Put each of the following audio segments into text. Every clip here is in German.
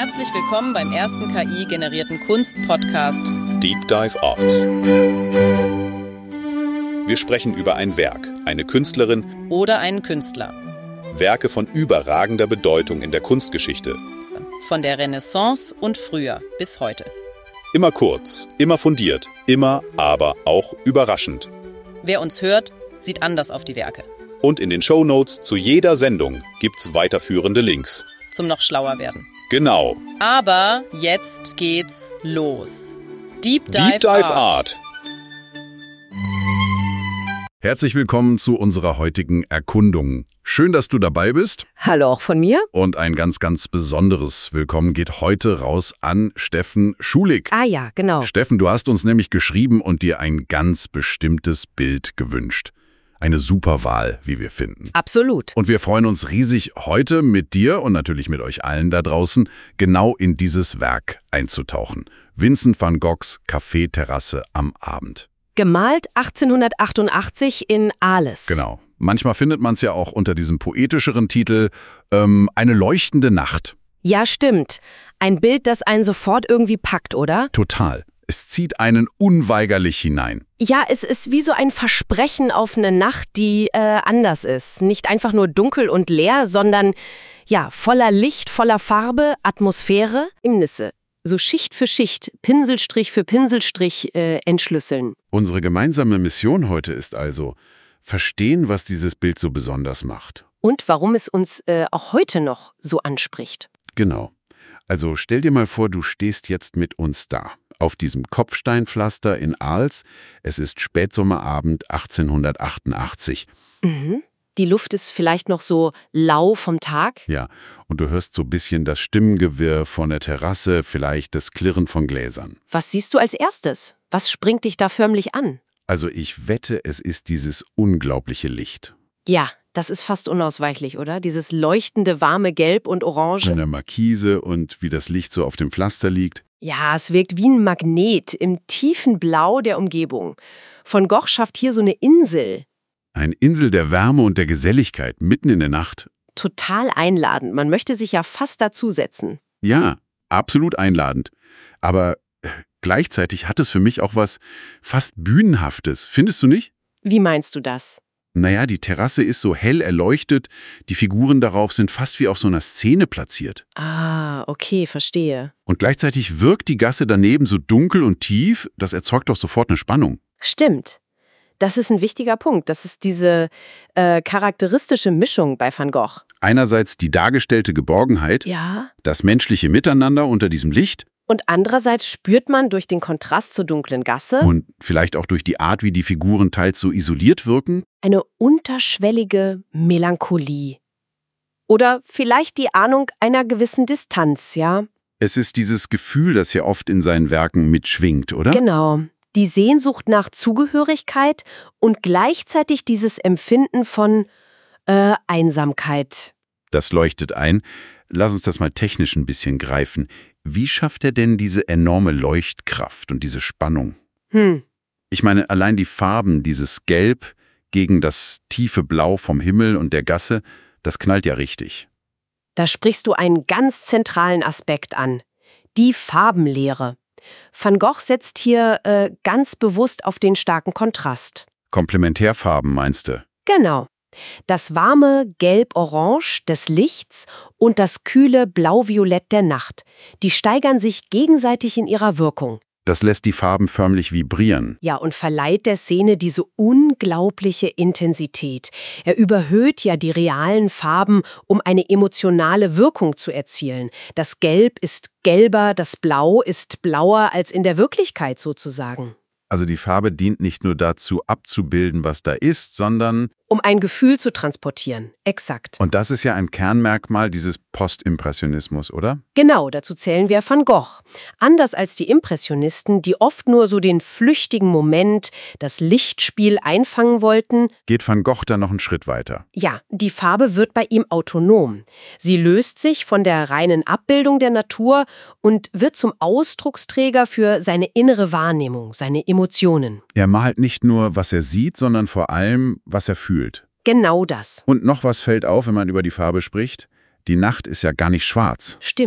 Herzlich willkommen beim ersten KI-generierten Kunst-Podcast Deep Dive Art. Wir sprechen über ein Werk, eine Künstlerin oder einen Künstler. Werke von überragender Bedeutung in der Kunstgeschichte. Von der Renaissance und früher bis heute. Immer kurz, immer fundiert, immer, aber auch überraschend. Wer uns hört, sieht anders auf die Werke. Und in den Shownotes zu jeder Sendung gibt's weiterführende Links. Zum noch schlauer werden. Genau. Aber jetzt geht's los. Deep Dive Art. Herzlich willkommen zu unserer heutigen Erkundung. Schön, dass du dabei bist. Hallo auch von mir. Und ein ganz, ganz besonderes Willkommen geht heute raus an Steffen Schulig. Ah ja, genau. Steffen, du hast uns nämlich geschrieben und dir ein ganz bestimmtes Bild gewünscht. Eine super Wahl, wie wir finden. Absolut. Und wir freuen uns riesig, heute mit dir und natürlich mit euch allen da draußen genau in dieses Werk einzutauchen. Vincent van Goghs Kaffeeterrasse am Abend. Gemalt 1888 in Arles. Genau. Manchmal findet man es ja auch unter diesem poetischeren Titel Eine leuchtende Nacht. Ja, stimmt. Ein Bild, das einen sofort irgendwie packt, oder? Total. Es zieht einen unweigerlich hinein. Ja, es ist wie so ein Versprechen auf eine Nacht, die anders ist. Nicht einfach nur dunkel und leer, sondern ja, voller Licht, voller Farbe, Atmosphäre, Imnisse. So Schicht für Schicht, Pinselstrich für Pinselstrich entschlüsseln. Unsere gemeinsame Mission heute ist also, verstehen, was dieses Bild so besonders macht. Und warum es uns auch heute noch so anspricht. Genau. Also stell dir mal vor, du stehst jetzt mit uns da, auf diesem Kopfsteinpflaster in Arles. Es ist Spätsommerabend 1888. Mhm. Die Luft ist vielleicht noch so lau vom Tag. Ja, und du hörst so ein bisschen das Stimmengewirr von der Terrasse, vielleicht das Klirren von Gläsern. Was siehst du als erstes? Was springt dich da förmlich an? Also ich wette, es ist dieses unglaubliche Licht. Ja, das ist fast unausweichlich, oder? Dieses leuchtende, warme Gelb und Orange. Eine Markise und wie das Licht so auf dem Pflaster liegt. Ja, es wirkt wie ein Magnet im tiefen Blau der Umgebung. Van Gogh schafft hier so eine Insel. Eine Insel der Wärme und der Geselligkeit, mitten in der Nacht. Total einladend. Man möchte sich ja fast dazusetzen. Ja, absolut einladend. Aber gleichzeitig hat es für mich auch was fast Bühnenhaftes. Findest du nicht? Wie meinst du das? Naja, die Terrasse ist so hell erleuchtet, die Figuren darauf sind fast wie auf so einer Szene platziert. Ah, okay, verstehe. Und gleichzeitig wirkt die Gasse daneben so dunkel und tief, das erzeugt doch sofort eine Spannung. Stimmt. Das ist ein wichtiger Punkt. Das ist diese charakteristische Mischung bei Van Gogh. Einerseits die dargestellte Geborgenheit, Ja. das menschliche Miteinander unter diesem Licht Und andererseits spürt man durch den Kontrast zur dunklen Gasse und vielleicht auch durch die Art, wie die Figuren teils so isoliert wirken. eine unterschwellige Melancholie. Oder vielleicht die Ahnung einer gewissen Distanz, ja? Es ist dieses Gefühl, das ja oft in seinen Werken mitschwingt, oder? Genau. Die Sehnsucht nach Zugehörigkeit und gleichzeitig dieses Empfinden von Einsamkeit. Das leuchtet ein. Lass uns das mal technisch ein bisschen greifen. Wie schafft er denn diese enorme Leuchtkraft und diese Spannung? Ich meine, allein die Farben, dieses Gelb gegen das tiefe Blau vom Himmel und der Gasse, das knallt ja richtig. Da sprichst du einen ganz zentralen Aspekt an. Die Farbenlehre. Van Gogh setzt hier ganz bewusst auf den starken Kontrast. Komplementärfarben meinst du? Genau. Das warme Gelb-Orange des Lichts und das kühle Blau-Violett der Nacht. Die steigern sich gegenseitig in ihrer Wirkung. Das lässt die Farben förmlich vibrieren. Ja, und verleiht der Szene diese unglaubliche Intensität. Er überhöht ja die realen Farben, um eine emotionale Wirkung zu erzielen. Das Gelb ist gelber, das Blau ist blauer als in der Wirklichkeit sozusagen. Also die Farbe dient nicht nur dazu, abzubilden, was da ist, sondern... Um ein Gefühl zu transportieren. Exakt. Und das ist ja ein Kernmerkmal dieses Postimpressionismus, oder? Genau, dazu zählen wir Van Gogh. Anders als die Impressionisten, die oft nur so den flüchtigen Moment, das Lichtspiel einfangen wollten, Geht Van Gogh dann noch einen Schritt weiter. ja, die Farbe wird bei ihm autonom. Sie löst sich von der reinen Abbildung der Natur und wird zum Ausdrucksträger für seine innere Wahrnehmung, seine Emotionen. Er malt nicht nur, was er sieht, sondern vor allem, was er fühlt. Genau das. Und noch was fällt auf, wenn man über die Farbe spricht. Die Nacht ist ja gar nicht schwarz. Stimmt.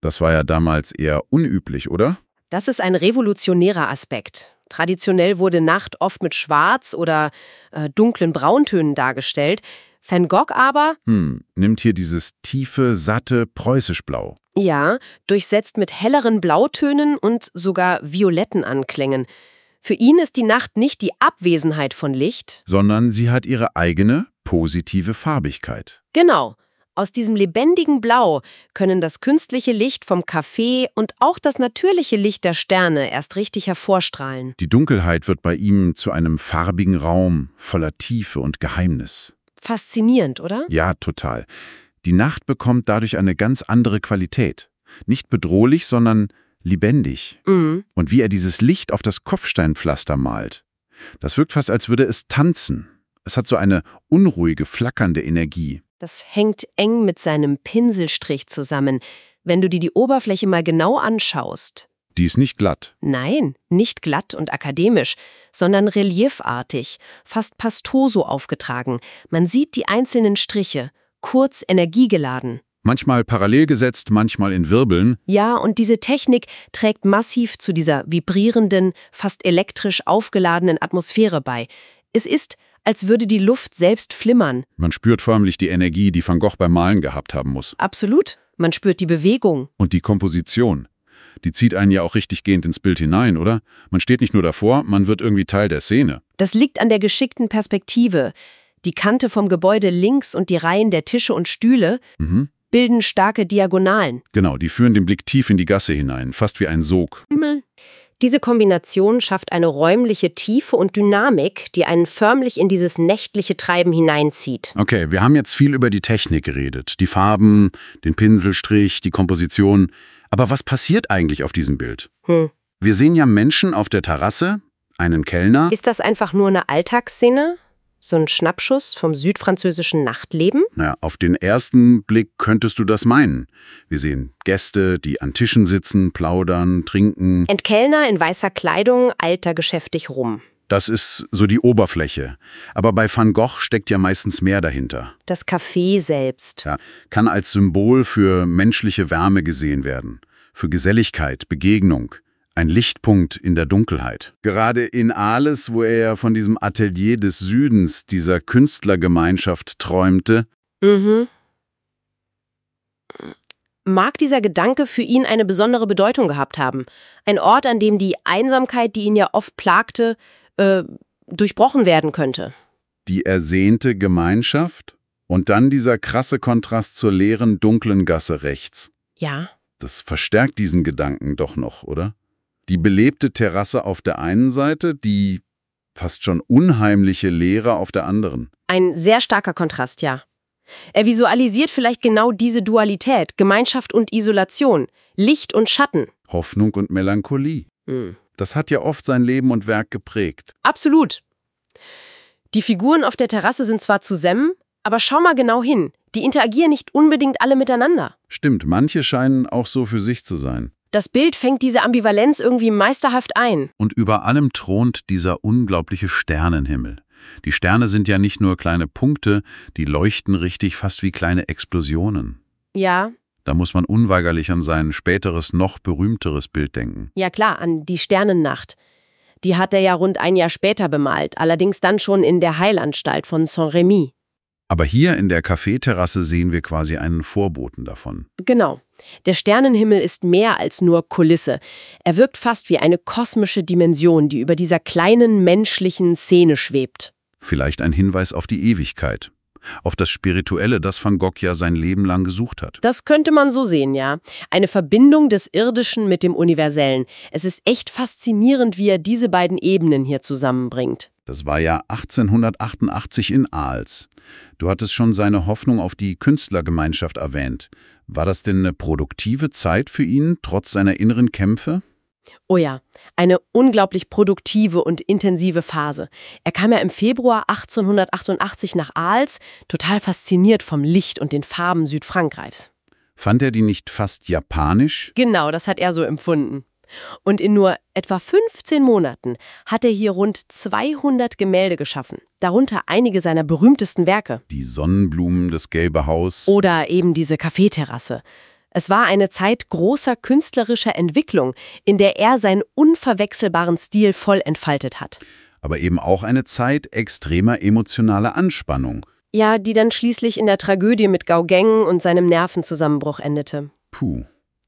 Das war ja damals eher unüblich, oder? Das ist ein revolutionärer Aspekt. Traditionell wurde Nacht oft mit Schwarz- oder dunklen Brauntönen dargestellt. Van Gogh aber, Nimmt hier dieses tiefe, satte Preußisch-Blau. ja, durchsetzt mit helleren Blautönen und sogar violetten Anklängen. Für ihn ist die Nacht nicht die Abwesenheit von Licht. Sondern sie hat ihre eigene, positive Farbigkeit. Genau. Aus diesem lebendigen Blau können das künstliche Licht vom Kaffee und auch das natürliche Licht der Sterne erst richtig hervorstrahlen. Die Dunkelheit wird bei ihm zu einem farbigen Raum voller Tiefe und Geheimnis. Faszinierend, oder? Ja, total. Die Nacht bekommt dadurch eine ganz andere Qualität. Nicht bedrohlich, sondern lebendig. Mhm. Und wie er dieses Licht auf das Kopfsteinpflaster malt. Das wirkt fast, als würde es tanzen. Es hat so eine unruhige, flackernde Energie. Das hängt eng mit seinem Pinselstrich zusammen. Wenn du dir die Oberfläche mal genau anschaust. Die ist nicht glatt. Nein, nicht glatt und akademisch, sondern reliefartig, fast pastoso aufgetragen. Man sieht die einzelnen Striche, kurz energiegeladen. Manchmal parallel gesetzt, manchmal in Wirbeln. Ja, und diese Technik trägt massiv zu dieser vibrierenden, fast elektrisch aufgeladenen Atmosphäre bei. Es ist, als würde die Luft selbst flimmern. Man spürt förmlich die Energie, die Van Gogh beim Malen gehabt haben muss. Absolut. Man spürt die Bewegung. Und die Komposition. Die zieht einen ja auch richtig gehend ins Bild hinein, oder? Man steht nicht nur davor, man wird irgendwie Teil der Szene. Das liegt an der geschickten Perspektive. Die Kante vom Gebäude links und die Reihen der Tische und Stühle bilden starke Diagonalen. Genau, die führen den Blick tief in die Gasse hinein, fast wie ein Sog. Diese Kombination schafft eine räumliche Tiefe und Dynamik, die einen förmlich in dieses nächtliche Treiben hineinzieht. Okay, wir haben jetzt viel über die Technik geredet. Die Farben, den Pinselstrich, die Komposition. Aber was passiert eigentlich auf diesem Bild? Wir sehen ja Menschen auf der Terrasse, einen Kellner. Ist das einfach nur eine Alltagsszene? So ein Schnappschuss vom südfranzösischen Nachtleben? Na, auf den ersten Blick könntest du das meinen. Wir sehen Gäste, die an Tischen sitzen, plaudern, trinken. Entkellner in weißer Kleidung, alter geschäftig rum. Das ist so die Oberfläche. Aber bei Van Gogh steckt ja meistens mehr dahinter. Das Café selbst. Ja, kann als Symbol für menschliche Wärme gesehen werden. Für Geselligkeit, Begegnung. Ein Lichtpunkt in der Dunkelheit. Gerade in Arles, wo er ja von diesem Atelier des Südens, dieser Künstlergemeinschaft träumte. Mag dieser Gedanke für ihn eine besondere Bedeutung gehabt haben. Ein Ort, an dem die Einsamkeit, die ihn ja oft plagte, durchbrochen werden könnte. Die ersehnte Gemeinschaft und dann dieser krasse Kontrast zur leeren, dunklen Gasse rechts. Ja. Das verstärkt diesen Gedanken doch noch, oder? Die belebte Terrasse auf der einen Seite, die fast schon unheimliche Leere auf der anderen. Ein sehr starker Kontrast, ja. Er visualisiert vielleicht genau diese Dualität, Gemeinschaft und Isolation, Licht und Schatten. Hoffnung und Melancholie. Das hat ja oft sein Leben und Werk geprägt. Absolut. Die Figuren auf der Terrasse sind zwar zusammen, aber schau mal genau hin. Die interagieren nicht unbedingt alle miteinander. Stimmt, manche scheinen auch so für sich zu sein. Das Bild fängt diese Ambivalenz irgendwie meisterhaft ein. Und über allem thront dieser unglaubliche Sternenhimmel. Die Sterne sind ja nicht nur kleine Punkte, die leuchten richtig fast wie kleine Explosionen. Ja. Da muss man unweigerlich an sein späteres, noch berühmteres Bild denken. Ja klar, an die Sternennacht. Die hat er ja rund ein Jahr später bemalt, allerdings dann schon in der Heilanstalt von Saint-Rémy. Aber hier in der Kaffeeterrasse sehen wir quasi einen Vorboten davon. Genau. Der Sternenhimmel ist mehr als nur Kulisse. Er wirkt fast wie eine kosmische Dimension, die über dieser kleinen menschlichen Szene schwebt. Vielleicht ein Hinweis auf die Ewigkeit. Auf das Spirituelle, das Van Gogh ja sein Leben lang gesucht hat. Das könnte man so sehen, ja. Eine Verbindung des Irdischen mit dem Universellen. Es ist echt faszinierend, wie er diese beiden Ebenen hier zusammenbringt. Das war ja 1888 in Arles. Du hattest schon seine Hoffnung auf die Künstlergemeinschaft erwähnt. War das denn eine produktive Zeit für ihn, trotz seiner inneren Kämpfe? Oh ja, eine unglaublich produktive und intensive Phase. Er kam ja im Februar 1888 nach Arles, total fasziniert vom Licht und den Farben Südfrankreichs. Fand er die nicht fast japanisch? Genau, das hat er so empfunden. Und in nur etwa 15 Monaten hat er hier rund 200 Gemälde geschaffen, darunter einige seiner berühmtesten Werke. Die Sonnenblumen, das Gelbe Haus. Oder eben diese Kaffeeterrasse. Es war eine Zeit großer künstlerischer Entwicklung, in der er seinen unverwechselbaren Stil voll entfaltet hat. Aber eben auch eine Zeit extremer emotionaler Anspannung. Ja, die dann schließlich in der Tragödie mit Gauguin und seinem Nervenzusammenbruch endete. Puh.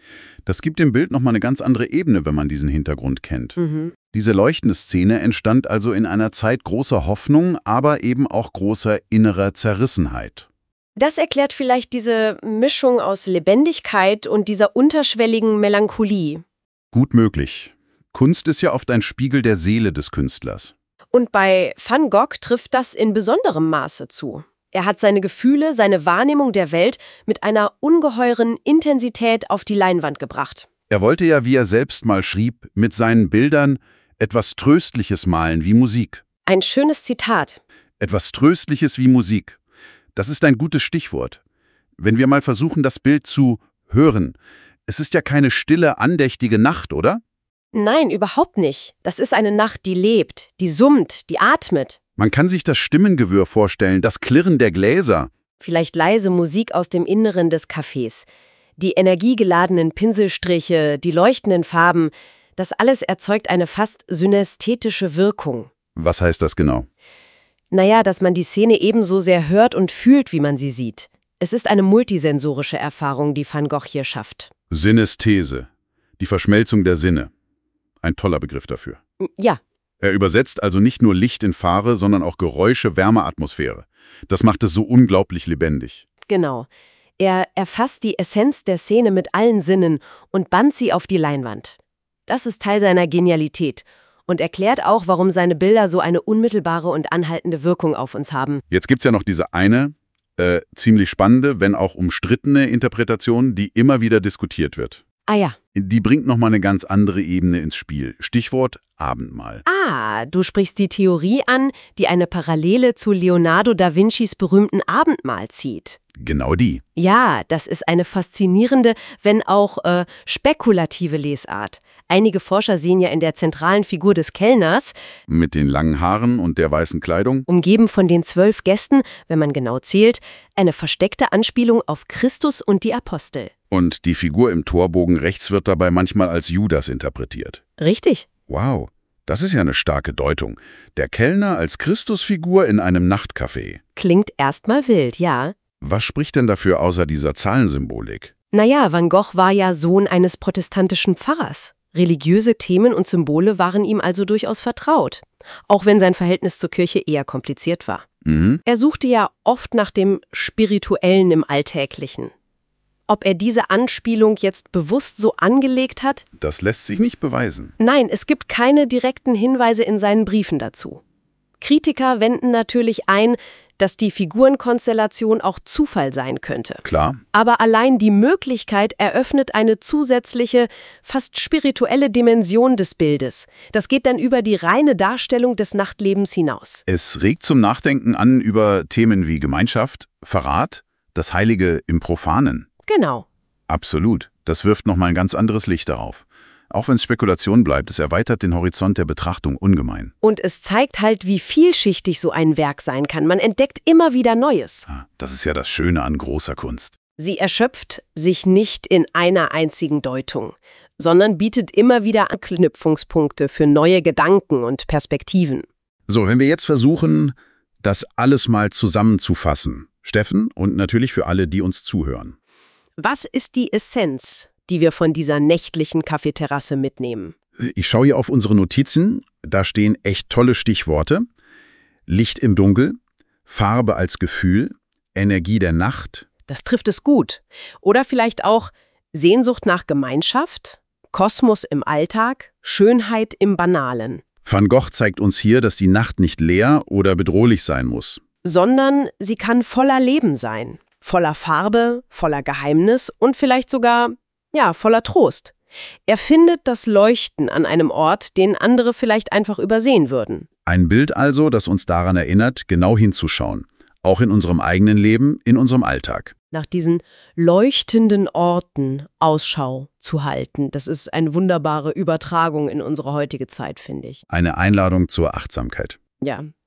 Das gibt dem Bild nochmal eine ganz andere Ebene, wenn man diesen Hintergrund kennt. Diese leuchtende Szene entstand also in einer Zeit großer Hoffnung, aber eben auch großer innerer Zerrissenheit. Das erklärt vielleicht diese Mischung aus Lebendigkeit und dieser unterschwelligen Melancholie. Gut möglich. Kunst ist ja oft ein Spiegel der Seele des Künstlers. Und bei Van Gogh trifft das in besonderem Maße zu. Er hat seine Gefühle, seine Wahrnehmung der Welt mit einer ungeheuren Intensität auf die Leinwand gebracht. Er wollte ja, wie er selbst mal schrieb, mit seinen Bildern etwas Tröstliches malen wie Musik. Ein schönes Zitat. Etwas Tröstliches wie Musik. Das ist ein gutes Stichwort. Wenn wir mal versuchen, das Bild zu hören. Es ist ja keine stille, andächtige Nacht, oder? Nein, überhaupt nicht. Das ist eine Nacht, die lebt, die summt, die atmet. Man kann sich das Stimmengewirr vorstellen, das Klirren der Gläser. Vielleicht leise Musik aus dem Inneren des Cafés. Die energiegeladenen Pinselstriche, die leuchtenden Farben, das alles erzeugt eine fast synästhetische Wirkung. Was heißt das genau? Naja, dass man die Szene ebenso sehr hört und fühlt, wie man sie sieht. Es ist eine multisensorische Erfahrung, die Van Gogh hier schafft. Synästhese, die Verschmelzung der Sinne. Ein toller Begriff dafür. Ja. Er übersetzt also nicht nur Licht in Farbe, sondern auch Geräusche, Wärmeatmosphäre. Das macht es so unglaublich lebendig. Genau. Er erfasst die Essenz der Szene mit allen Sinnen und bannt sie auf die Leinwand. Das ist Teil seiner Genialität und erklärt auch, warum seine Bilder so eine unmittelbare und anhaltende Wirkung auf uns haben. Jetzt gibt's ja noch diese eine, ziemlich spannende, wenn auch umstrittene Interpretation, die immer wieder diskutiert wird. Ah ja. Die bringt nochmal eine ganz andere Ebene ins Spiel. Stichwort Abendmahl. Ah, du sprichst die Theorie an, die eine Parallele zu Leonardo da Vincis berühmten Abendmahl zieht. Genau die. Ja, das ist eine faszinierende, wenn auch spekulative Lesart. Einige Forscher sehen ja in der zentralen Figur des Kellners, mit den langen Haaren und der weißen Kleidung, umgeben von den 12 Gästen, wenn man genau zählt, eine versteckte Anspielung auf Christus und die Apostel. Und die Figur im Torbogen rechts wird dabei manchmal als Judas interpretiert. Richtig. Wow, das ist ja eine starke Deutung. Der Kellner als Christusfigur in einem Nachtcafé. Klingt erstmal wild, ja. Was spricht denn dafür außer dieser Zahlensymbolik? Naja, Van Gogh war ja Sohn eines protestantischen Pfarrers. Religiöse Themen und Symbole waren ihm also durchaus vertraut, auch wenn sein Verhältnis zur Kirche eher kompliziert war. Er suchte ja oft nach dem Spirituellen im Alltäglichen. Ob er diese Anspielung jetzt bewusst so angelegt hat? Das lässt sich nicht beweisen. Nein, es gibt keine direkten Hinweise in seinen Briefen dazu. Kritiker wenden natürlich ein, dass die Figurenkonstellation auch Zufall sein könnte. Klar. Aber allein die Möglichkeit eröffnet eine zusätzliche, fast spirituelle Dimension des Bildes. Das geht dann über die reine Darstellung des Nachtlebens hinaus. Es regt zum Nachdenken an über Themen wie Gemeinschaft, Verrat, das Heilige im Profanen. Genau. Absolut. Das wirft nochmal ein ganz anderes Licht darauf. Auch wenn es Spekulation bleibt, es erweitert den Horizont der Betrachtung ungemein. Und es zeigt halt, wie vielschichtig so ein Werk sein kann. Man entdeckt immer wieder Neues. Das ist ja das Schöne an großer Kunst. Sie erschöpft sich nicht in einer einzigen Deutung, sondern bietet immer wieder Anknüpfungspunkte für neue Gedanken und Perspektiven. So, wenn wir jetzt versuchen, das alles mal zusammenzufassen. Steffen und natürlich für alle, die uns zuhören. Was ist die Essenz, die wir von dieser nächtlichen Kaffeeterrasse mitnehmen? Ich schaue hier auf unsere Notizen, da stehen echt tolle Stichworte. Licht im Dunkel, Farbe als Gefühl, Energie der Nacht. Das trifft es gut. Oder vielleicht auch Sehnsucht nach Gemeinschaft, Kosmos im Alltag, Schönheit im Banalen. Van Gogh zeigt uns hier, dass die Nacht nicht leer oder bedrohlich sein muss. Sondern sie kann voller Leben sein. Voller Farbe, voller Geheimnis und vielleicht sogar, voller Trost. Er findet das Leuchten an einem Ort, den andere vielleicht einfach übersehen würden. Ein Bild also, das uns daran erinnert, genau hinzuschauen. Auch in unserem eigenen Leben, in unserem Alltag. Nach diesen leuchtenden Orten Ausschau zu halten. Das ist eine wunderbare Übertragung in unsere heutige Zeit, finde ich. Eine Einladung zur Achtsamkeit. Ja,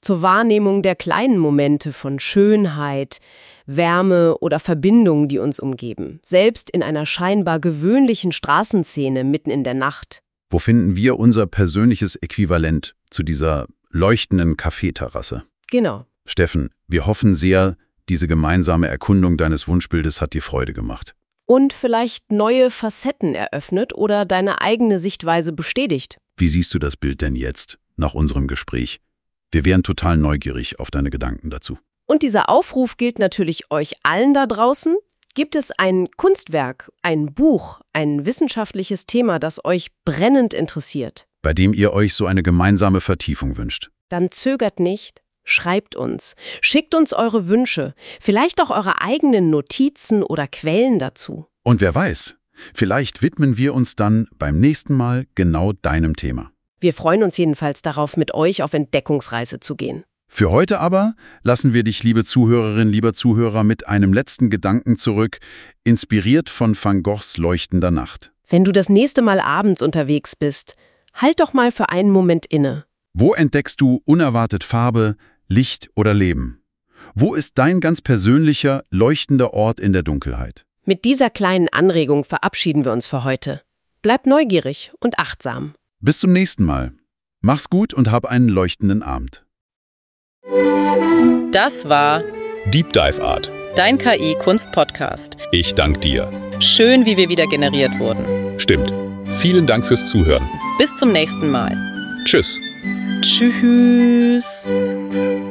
zur Wahrnehmung der kleinen Momente von Schönheit, Wärme oder Verbindungen, die uns umgeben, selbst in einer scheinbar gewöhnlichen Straßenszene mitten in der Nacht. Wo finden wir unser persönliches Äquivalent zu dieser leuchtenden Kaffeeterrasse? Genau. Steffen, wir hoffen sehr, diese gemeinsame Erkundung deines Wunschbildes hat dir Freude gemacht. Und vielleicht neue Facetten eröffnet oder deine eigene Sichtweise bestätigt. Wie siehst du das Bild denn jetzt, nach unserem Gespräch? Wir wären total neugierig auf deine Gedanken dazu. Und dieser Aufruf gilt natürlich euch allen da draußen. Gibt es ein Kunstwerk, ein Buch, ein wissenschaftliches Thema, das euch brennend interessiert? Bei dem ihr euch so eine gemeinsame Vertiefung wünscht? Dann zögert nicht, schreibt uns. Schickt uns eure Wünsche, vielleicht auch eure eigenen Notizen oder Quellen dazu. Und wer weiß, vielleicht widmen wir uns dann beim nächsten Mal genau deinem Thema. Wir freuen uns jedenfalls darauf, mit euch auf Entdeckungsreise zu gehen. Für heute aber lassen wir dich, liebe Zuhörerin, lieber Zuhörer, mit einem letzten Gedanken zurück, inspiriert von Van Goghs Leuchtender Nacht. Wenn du das nächste Mal abends unterwegs bist, halt doch mal für einen Moment inne. Wo entdeckst du unerwartet Farbe, Licht oder Leben? Wo ist dein ganz persönlicher, leuchtender Ort in der Dunkelheit? Mit dieser kleinen Anregung verabschieden wir uns für heute. Bleib neugierig und achtsam. Bis zum nächsten Mal. Mach's gut und hab einen leuchtenden Abend. Das war Deep Dive Art. dein KI-Kunst-Podcast. Ich dank dir. Schön, wie wir wieder generiert wurden. Stimmt. Vielen Dank fürs Zuhören. Bis zum nächsten Mal. Tschüss. Tschüss.